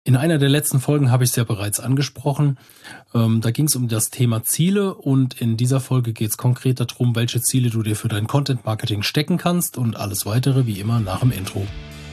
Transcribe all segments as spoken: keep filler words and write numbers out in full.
In einer der letzten Folgen habe ich es ja bereits angesprochen. Ähm, da ging es um das Thema Ziele und in dieser Folge geht es konkret darum, welche Ziele du dir für dein Content-Marketing stecken kannst und alles weitere wie immer nach dem Intro.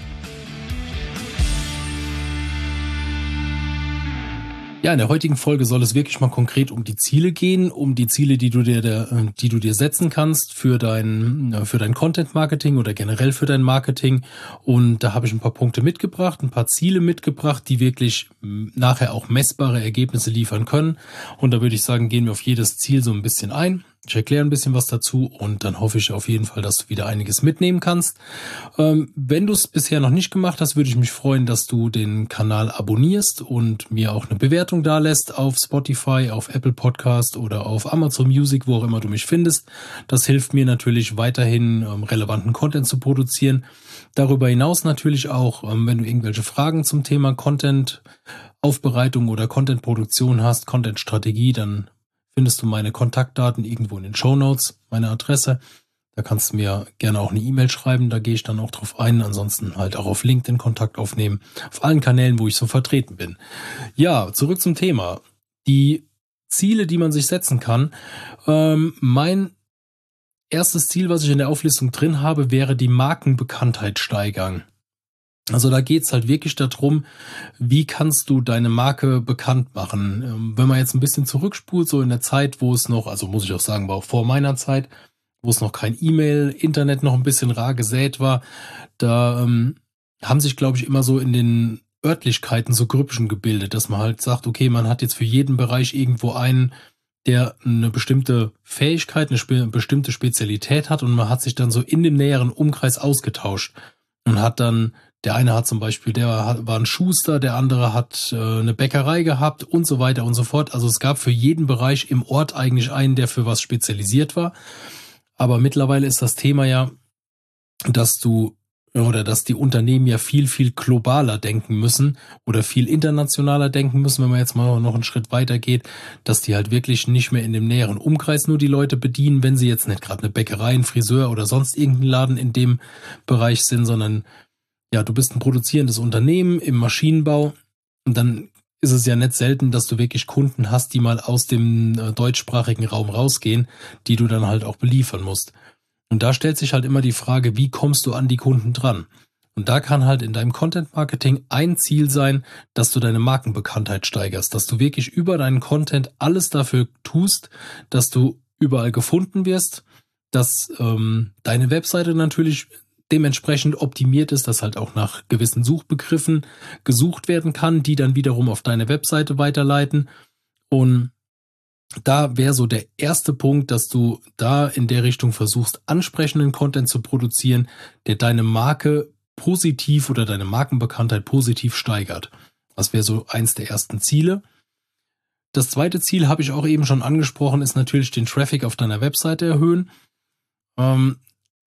Ja, in der heutigen Folge soll es wirklich mal konkret um die Ziele gehen, um die Ziele, die du dir, der, die du dir setzen kannst für dein, für dein Content-Marketing oder generell für dein Marketing. Und da habe ich ein paar Punkte mitgebracht, ein paar Ziele mitgebracht, die wirklich nachher auch messbare Ergebnisse liefern können. Und da würde ich sagen, gehen wir auf jedes Ziel so ein bisschen ein. Ich erkläre ein bisschen was dazu und dann hoffe ich auf jeden Fall, dass du wieder einiges mitnehmen kannst. Ähm, wenn du es bisher noch nicht gemacht hast, würde ich mich freuen, dass du den Kanal abonnierst und mir auch eine Bewertung dalässt auf Spotify, auf Apple Podcast oder auf Amazon Music, wo auch immer du mich findest. Das hilft mir natürlich weiterhin ähm, relevanten Content zu produzieren. Darüber hinaus natürlich auch, ähm, wenn du irgendwelche Fragen zum Thema Content Aufbereitung oder Content-Produktion hast, Content-Strategie, dann findest du meine Kontaktdaten irgendwo in den Shownotes, meine Adresse. Da kannst du mir gerne auch eine E-Mail schreiben, da gehe ich dann auch drauf ein. Ansonsten halt auch auf LinkedIn Kontakt aufnehmen, auf allen Kanälen, wo ich so vertreten bin. Ja, zurück zum Thema. Die Ziele, die man sich setzen kann. Ähm, mein erstes Ziel, was ich in der Auflistung drin habe, wäre die Markenbekanntheit steigern. Also da geht's halt wirklich darum, wie kannst du deine Marke bekannt machen. Wenn man jetzt ein bisschen zurückspult, so in der Zeit, wo es noch, also muss ich auch sagen, war auch vor meiner Zeit, wo es noch kein E-Mail, Internet noch ein bisschen rar gesät war, da ähm, haben sich, glaube ich, immer so in den Örtlichkeiten so Grüppchen gebildet, dass man halt sagt, okay, man hat jetzt für jeden Bereich irgendwo einen, der eine bestimmte Fähigkeit, eine spe- bestimmte Spezialität hat und man hat sich dann so in dem näheren Umkreis ausgetauscht und hat dann Der eine hat zum Beispiel, der war ein Schuster, der andere hat äh, eine Bäckerei gehabt und so weiter und so fort. Also es gab für jeden Bereich im Ort eigentlich einen, der für was spezialisiert war. Aber mittlerweile ist das Thema ja, dass du oder dass die Unternehmen ja viel, viel globaler denken müssen oder viel internationaler denken müssen, wenn man jetzt mal noch einen Schritt weiter geht, dass die halt wirklich nicht mehr in dem näheren Umkreis nur die Leute bedienen, wenn sie jetzt nicht gerade eine Bäckerei, ein Friseur oder sonst irgendein Laden in dem Bereich sind, sondern ja, du bist ein produzierendes Unternehmen im Maschinenbau und dann ist es ja nicht selten, dass du wirklich Kunden hast, die mal aus dem äh, deutschsprachigen Raum rausgehen, die du dann halt auch beliefern musst. Und da stellt sich halt immer die Frage, wie kommst du an die Kunden dran? Und da kann halt in deinem Content-Marketing ein Ziel sein, dass du deine Markenbekanntheit steigerst, dass du wirklich über deinen Content alles dafür tust, dass du überall gefunden wirst, dass ähm, deine Webseite natürlich dementsprechend optimiert ist, dass halt auch nach gewissen Suchbegriffen gesucht werden kann, die dann wiederum auf deine Webseite weiterleiten. Und da wäre so der erste Punkt, dass du da in der Richtung versuchst, ansprechenden Content zu produzieren, der deine Marke positiv oder deine Markenbekanntheit positiv steigert. Das wäre so eins der ersten Ziele. Das zweite Ziel, habe ich auch eben schon angesprochen, ist natürlich den Traffic auf deiner Webseite erhöhen. Ähm,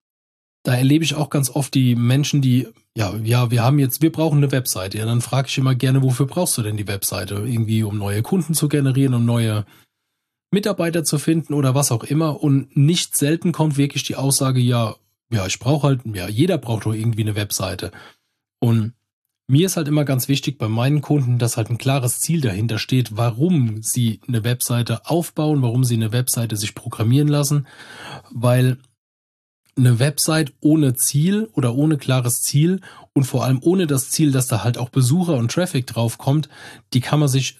Da erlebe ich auch ganz oft die Menschen, die, ja, ja, wir haben jetzt, wir brauchen eine Webseite. Ja, dann frage ich immer gerne, wofür brauchst du denn die Webseite? Irgendwie, um neue Kunden zu generieren, um neue Mitarbeiter zu finden oder was auch immer. Und nicht selten kommt wirklich die Aussage, ja, ja, ich brauche halt, ja, jeder braucht doch irgendwie eine Webseite. Und mir ist halt immer ganz wichtig bei meinen Kunden, dass halt ein klares Ziel dahinter steht, warum sie eine Webseite aufbauen, warum sie eine Webseite sich programmieren lassen, weil eine Website ohne Ziel oder ohne klares Ziel und vor allem ohne das Ziel, dass da halt auch Besucher und Traffic drauf kommt, die kann man sich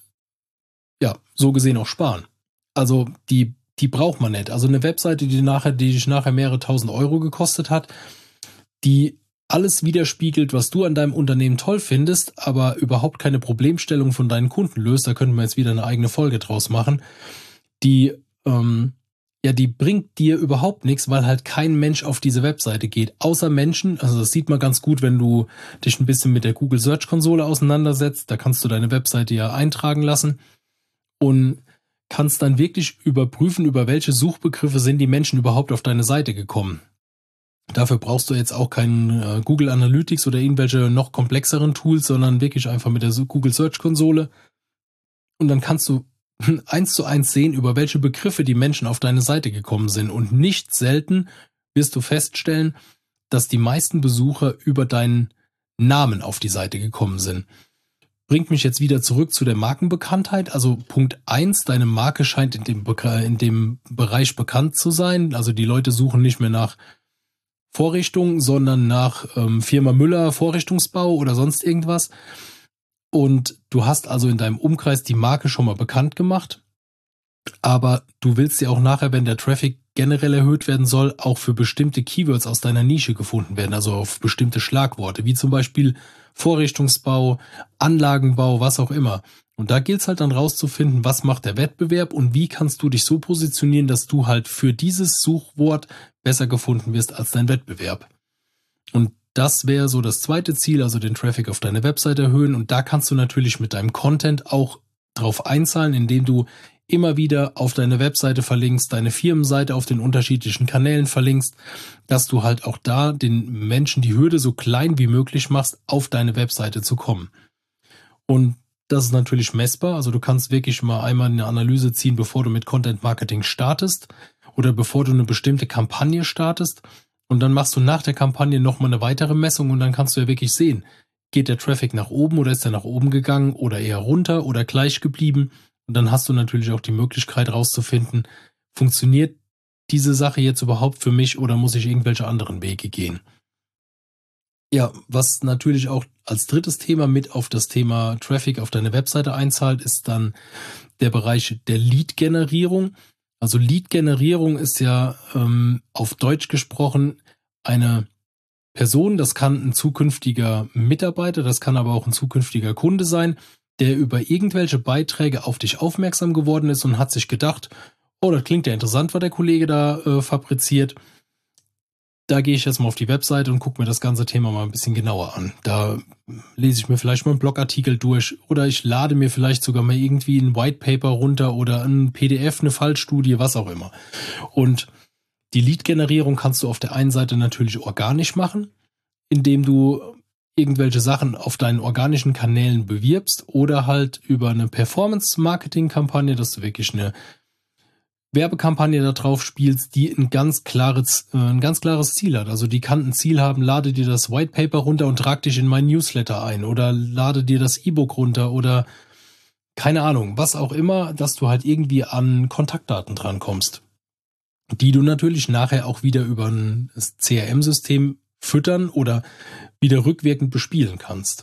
ja so gesehen auch sparen. Also die die braucht man nicht. Also eine Webseite, die nachher, die dich nachher mehrere tausend Euro gekostet hat, die alles widerspiegelt, was du an deinem Unternehmen toll findest, aber überhaupt keine Problemstellung von deinen Kunden löst. Da könnten wir jetzt wieder eine eigene Folge draus machen. Die ähm, Ja, die bringt dir überhaupt nichts, weil halt kein Mensch auf diese Webseite geht. Außer Menschen, also das sieht man ganz gut, wenn du dich ein bisschen mit der Google Search Konsole auseinandersetzt. Da kannst du deine Webseite ja eintragen lassen und kannst dann wirklich überprüfen, über welche Suchbegriffe sind die Menschen überhaupt auf deine Seite gekommen. Dafür brauchst du jetzt auch keinen äh, Google Analytics oder irgendwelche noch komplexeren Tools, sondern wirklich einfach mit der Google Search Konsole. Und dann kannst du eins zu eins sehen, über welche Begriffe die Menschen auf deine Seite gekommen sind. Und nicht selten wirst du feststellen, dass die meisten Besucher über deinen Namen auf die Seite gekommen sind. bringt mich jetzt wieder zurück zu der Markenbekanntheit. Also Punkt eins, deine Marke scheint in dem, in dem Bereich bekannt zu sein. Also die Leute suchen nicht mehr nach Vorrichtung, sondern nach ähm, Firma Müller Vorrichtungsbau oder sonst irgendwas. Und du hast also in deinem Umkreis die Marke schon mal bekannt gemacht. Aber du willst ja auch nachher, wenn der Traffic generell erhöht werden soll, auch für bestimmte Keywords aus deiner Nische gefunden werden, also auf bestimmte Schlagworte, wie zum Beispiel Vorrichtungsbau, Anlagenbau, was auch immer. Und da gilt es halt dann rauszufinden, was macht der Wettbewerb und wie kannst du dich so positionieren, dass du halt für dieses Suchwort besser gefunden wirst als dein Wettbewerb. Und das wäre so das zweite Ziel, also den Traffic auf deine Website erhöhen. Und da kannst du natürlich mit deinem Content auch drauf einzahlen, indem du immer wieder auf deine Webseite verlinkst, deine Firmenseite auf den unterschiedlichen Kanälen verlinkst, dass du halt auch da den Menschen die Hürde so klein wie möglich machst, auf deine Webseite zu kommen. Und das ist natürlich messbar, also du kannst wirklich mal einmal eine Analyse ziehen, bevor du mit Content Marketing startest oder bevor du eine bestimmte Kampagne startest und dann machst du nach der Kampagne nochmal eine weitere Messung und dann kannst du ja wirklich sehen, geht der Traffic nach oben oder ist er nach oben gegangen oder eher runter oder gleich geblieben. Und dann hast du natürlich auch die Möglichkeit herauszufinden, funktioniert diese Sache jetzt überhaupt für mich oder muss ich irgendwelche anderen Wege gehen? Ja, was natürlich auch als drittes Thema mit auf das Thema Traffic auf deine Webseite einzahlt, ist dann der Bereich der Lead-Generierung. Also Lead-Generierung ist ja ähm, auf Deutsch gesprochen eine Person, das kann ein zukünftiger Mitarbeiter, das kann aber auch ein zukünftiger Kunde sein, der über irgendwelche Beiträge auf dich aufmerksam geworden ist und hat sich gedacht, oh, das klingt ja interessant, was der Kollege da äh, fabriziert. Da gehe ich jetzt mal auf die Webseite und gucke mir das ganze Thema mal ein bisschen genauer an. Da lese ich mir vielleicht mal einen Blogartikel durch oder ich lade mir vielleicht sogar mal irgendwie ein White Paper runter oder ein P D F, eine Fallstudie, was auch immer. Und die Lead-Generierung kannst du auf der einen Seite natürlich organisch machen, indem du irgendwelche Sachen auf deinen organischen Kanälen bewirbst oder halt über eine Performance-Marketing-Kampagne, dass du wirklich eine Werbekampagne da drauf spielst, die ein ganz klares, äh, ein ganz klares Ziel hat. Also die kann ein Ziel haben, lade dir das White Paper runter und trag dich in mein Newsletter ein oder lade dir das E-Book runter oder keine Ahnung, was auch immer, dass du halt irgendwie an Kontaktdaten drankommst, die du natürlich nachher auch wieder über ein C R M-System füttern oder wieder rückwirkend bespielen kannst.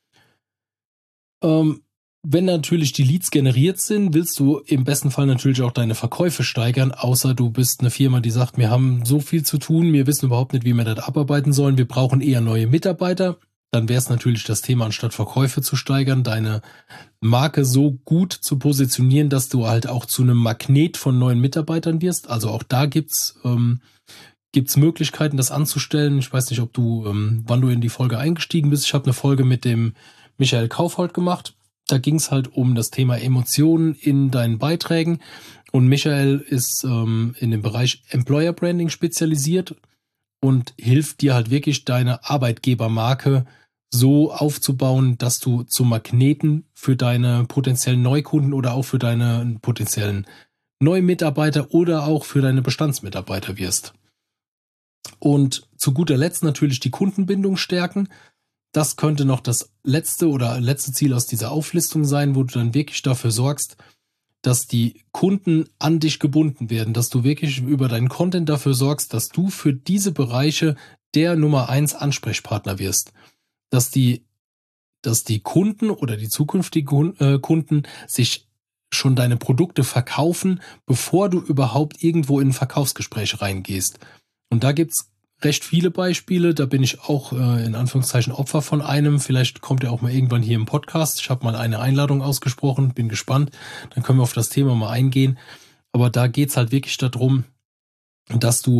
Ähm, wenn natürlich die Leads generiert sind, willst du im besten Fall natürlich auch deine Verkäufe steigern, außer du bist eine Firma, die sagt, wir haben so viel zu tun, wir wissen überhaupt nicht, wie wir das abarbeiten sollen, wir brauchen eher neue Mitarbeiter. Dann wäre es natürlich das Thema, anstatt Verkäufe zu steigern, deine Marke so gut zu positionieren, dass du halt auch zu einem Magnet von neuen Mitarbeitern wirst. Also auch da gibt's ähm, gibt's Möglichkeiten, das anzustellen. Ich weiß nicht, ob du, ähm, wann du in die Folge eingestiegen bist. Ich habe eine Folge mit dem Michael Kaufhold gemacht. Da ging es halt um das Thema Emotionen in deinen Beiträgen. Und Michael ist ähm, in dem Bereich Employer Branding spezialisiert und hilft dir halt wirklich, deine Arbeitgebermarke so aufzubauen, dass du zum Magneten für deine potenziellen Neukunden oder auch für deine potenziellen Neumitarbeiter oder auch für deine Bestandsmitarbeiter wirst. Und zu guter Letzt natürlich die Kundenbindung stärken. Das könnte noch das letzte oder letzte Ziel aus dieser Auflistung sein, wo du dann wirklich dafür sorgst, dass die Kunden an dich gebunden werden, dass du wirklich über deinen Content dafür sorgst, dass du für diese Bereiche der Nummer eins Ansprechpartner wirst. Dass die, dass die Kunden oder die zukünftigen Kunden sich schon deine Produkte verkaufen, bevor du überhaupt irgendwo in ein Verkaufsgespräch reingehst. Und da gibt's recht viele Beispiele, da bin ich auch äh, in Anführungszeichen Opfer von einem. Vielleicht kommt er auch mal irgendwann hier im Podcast. Ich habe mal eine Einladung ausgesprochen, bin gespannt. Dann können wir auf das Thema mal eingehen. Aber da geht's halt wirklich darum, dass du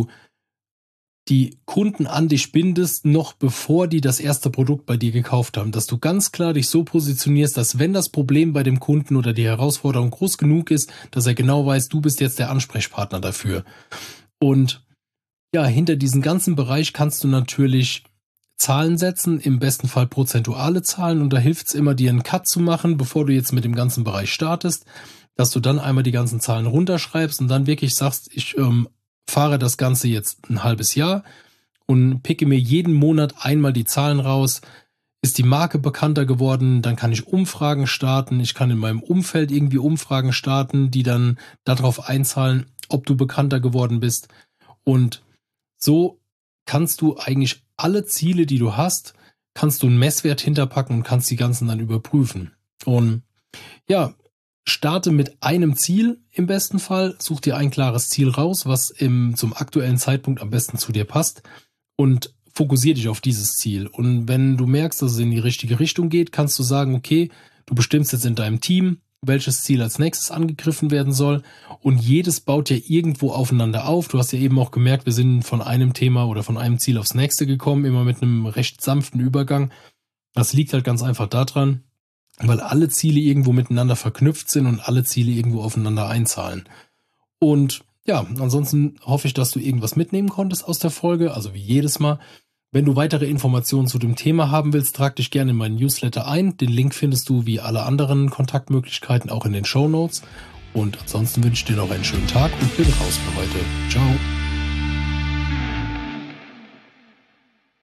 die Kunden an dich bindest, noch bevor die das erste Produkt bei dir gekauft haben. Dass du ganz klar dich so positionierst, dass wenn das Problem bei dem Kunden oder die Herausforderung groß genug ist, dass er genau weiß, du bist jetzt der Ansprechpartner dafür. Und ja, hinter diesem ganzen Bereich kannst du natürlich Zahlen setzen, im besten Fall prozentuale Zahlen, und da hilft es immer, dir einen Cut zu machen, bevor du jetzt mit dem ganzen Bereich startest, dass du dann einmal die ganzen Zahlen runterschreibst und dann wirklich sagst, ich ähm, fahre das Ganze jetzt ein halbes Jahr und picke mir jeden Monat einmal die Zahlen raus, ist die Marke bekannter geworden, dann kann ich Umfragen starten, ich kann in meinem Umfeld irgendwie Umfragen starten, die dann darauf einzahlen, ob du bekannter geworden bist. Und so kannst du eigentlich alle Ziele, die du hast, kannst du einen Messwert hinterpacken und kannst die ganzen dann überprüfen. Und ja, starte mit einem Ziel im besten Fall, such dir ein klares Ziel raus, was im, zum aktuellen Zeitpunkt am besten zu dir passt und fokussier dich auf dieses Ziel. Und wenn du merkst, dass es in die richtige Richtung geht, kannst du sagen, okay, du bestimmst jetzt in deinem Team, welches Ziel als nächstes angegriffen werden soll, und jedes baut ja irgendwo aufeinander auf. Du hast ja eben auch gemerkt, wir sind von einem Thema oder von einem Ziel aufs nächste gekommen, immer mit einem recht sanften Übergang. Das liegt halt ganz einfach daran, weil alle Ziele irgendwo miteinander verknüpft sind und alle Ziele irgendwo aufeinander einzahlen. Und ja, ansonsten hoffe ich, dass du irgendwas mitnehmen konntest aus der Folge, also wie jedes Mal. Wenn du weitere Informationen zu dem Thema haben willst, trag dich gerne in meinen Newsletter ein. Den Link findest du wie alle anderen Kontaktmöglichkeiten auch in den Shownotes. Und ansonsten wünsche ich dir noch einen schönen Tag und bin raus für heute. Ciao.